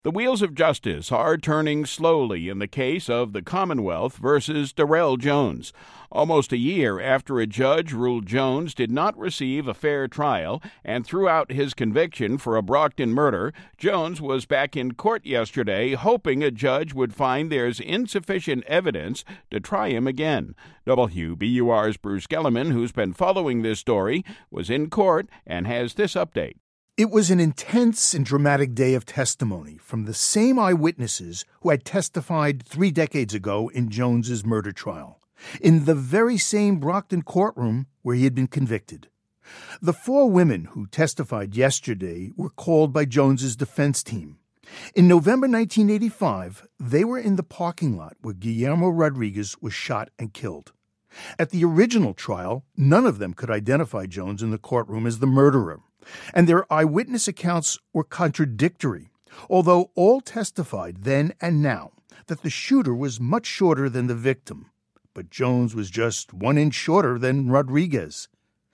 The wheels of justice are turning slowly in the case of the Commonwealth versus Darrell Jones. Almost a year after a judge ruled Jones did not receive a fair trial and threw out his conviction for a Brockton murder, Jones was back in court yesterday hoping a judge would find there's insufficient evidence to try him again. WBUR's Bruce Gellerman, who's been following this story, was in court and has this update. It was an intense and dramatic day of testimony from the same eyewitnesses who had testified 3 decades ago in Jones's murder trial, in the very same Brockton courtroom where he had been convicted. The 4 women who testified yesterday were called by Jones's defense team. In November 1985, they were in the parking lot where Guillermo Rodriguez was shot and killed. At the original trial, none of them could identify Jones in the courtroom as the murderer, and their eyewitness accounts were contradictory, although all testified then and now that the shooter was much shorter than the victim, but Jones was just 1 inch shorter than Rodriguez.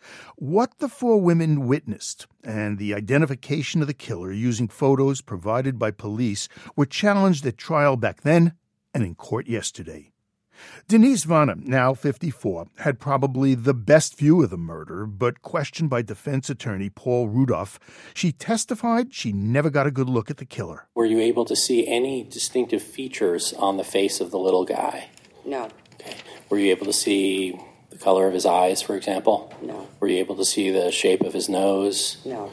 What the 4 women witnessed and the identification of the killer using photos provided by police were challenged at trial back then and in court yesterday. Denise Vanna, now 54, had probably the best view of the murder, but questioned by defense attorney Paul Rudolph, she testified she never got a good look at the killer. Were you able to see any distinctive features on the face of the little guy? No. Okay. Were you able to see the color of his eyes, for example? No. Were you able to see the shape of his nose? No.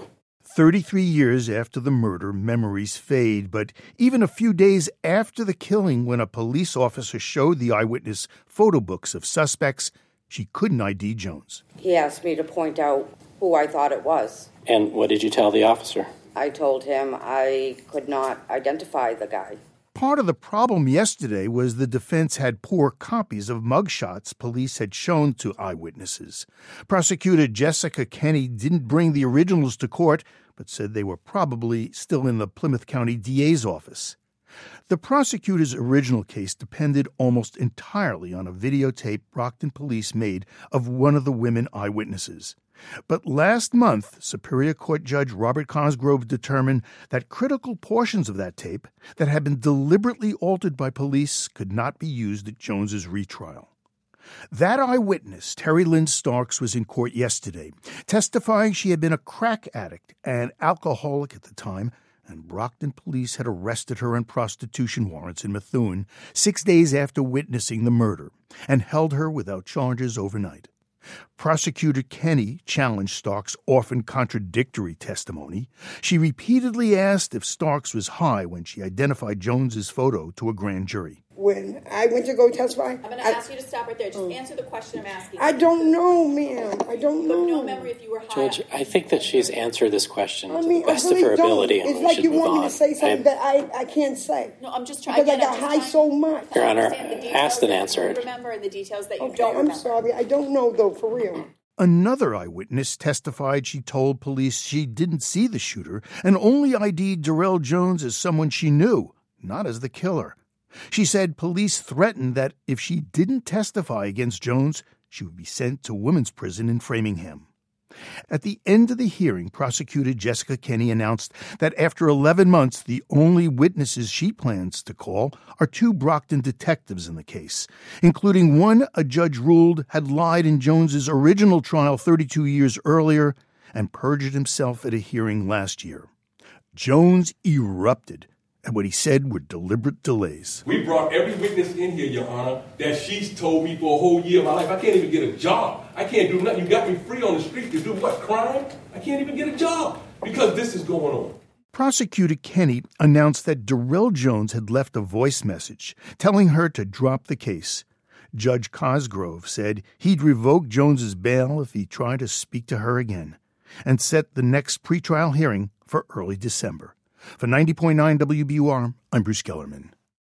33 years after the murder, memories fade, but even a few days after the killing, when a police officer showed the eyewitness photo books of suspects, she couldn't ID Jones. He asked me to point out who I thought it was. And what did you tell the officer? I told him I could not identify the guy. Part of the problem yesterday was the defense had poor copies of mugshots police had shown to eyewitnesses. Prosecutor Jessica Kenny didn't bring the originals to court, but said they were probably still in the Plymouth County DA's office. The prosecutor's original case depended almost entirely on a videotape Brockton police made of one of the women eyewitnesses. But last month, Superior Court Judge Robert Cosgrove determined that critical portions of that tape that had been deliberately altered by police could not be used at Jones's retrial. That eyewitness, Terry Lynn Starks, was in court yesterday, testifying she had been a crack addict and alcoholic at the time, and Brockton police had arrested her on prostitution warrants in Methuen 6 days after witnessing the murder and held her without charges overnight. Prosecutor Kenny challenged Starks' often contradictory testimony. She repeatedly asked if Starks was high when she identified Jones's photo to a grand jury. When I went to go testify... I'm going to ask you to stop right there. Just answer the question I'm asking. I don't know, ma'am. I don't know. You have no memory if you were high. Judge, I think that she's answered this question to the best of her ability, and it's we like should you move want on. me to say something that I can't say. No, I'm just trying. Because I got high so much. Your Honor, asked and answered. Remember and the details that you Okay, don't remember. I'm sorry. I don't know, though, for real. Another eyewitness testified she told police she didn't see the shooter and only ID'd Darrell Jones as someone she knew, not as the killer. She said police threatened that if she didn't testify against Jones, she would be sent to women's prison in Framingham. At the end of the hearing, Prosecutor Jessica Kenny announced that after 11 months, the only witnesses she plans to call are 2 Brockton detectives in the case, including one a judge ruled had lied in Jones's original trial 32 years earlier and perjured himself at a hearing last year. Jones erupted at what he said were deliberate delays. We brought every witness in here, Your Honor, that she's told me for a whole year of my life. I can't even get a job. I can't do nothing. You got me free on the street to do what, crime? I can't even get a job because this is going on. Prosecutor Kenny announced that Darrell Jones had left a voice message telling her to drop the case. Judge Cosgrove said he'd revoke Jones's bail if he tried to speak to her again, and set the next pretrial hearing for early December. For 90.9 WBUR, I'm Bruce Gellerman.